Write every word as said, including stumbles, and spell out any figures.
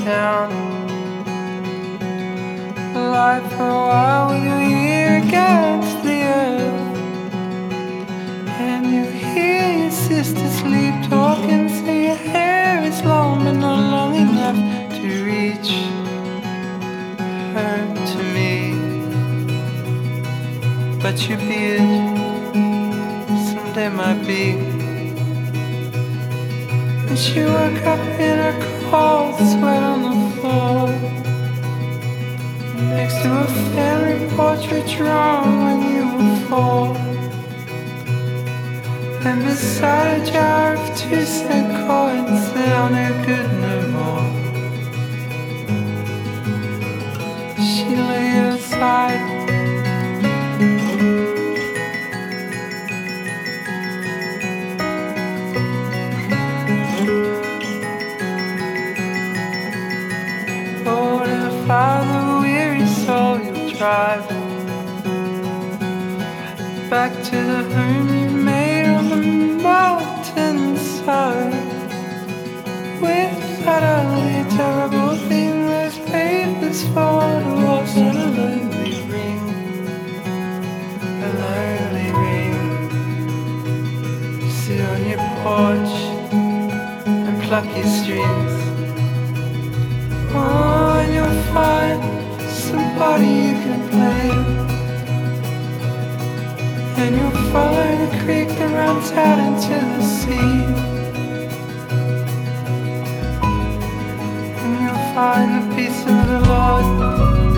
down. Lie for a while with your ear against the earth, and you hear your sister sleep talking. Say your hair is long but not long enough to reach her to me, but your beard someday might be. And she woke up in a cold sweat on the floor, next to a family portrait drawn when you were four, and beside a jar of two cent coins that are no good no more. She laid it aside. Father, weary soul, you'll drive back to the home you made on the mountainside, with that ugly, terrible thing those papers for the walls and a lonely ring, a lonely ring. Sit on your porch and pluck your strings. Oh, and you'll find somebody you can blame, and you'll follow the creek that runs out into the sea, and you'll find the peace of the Lord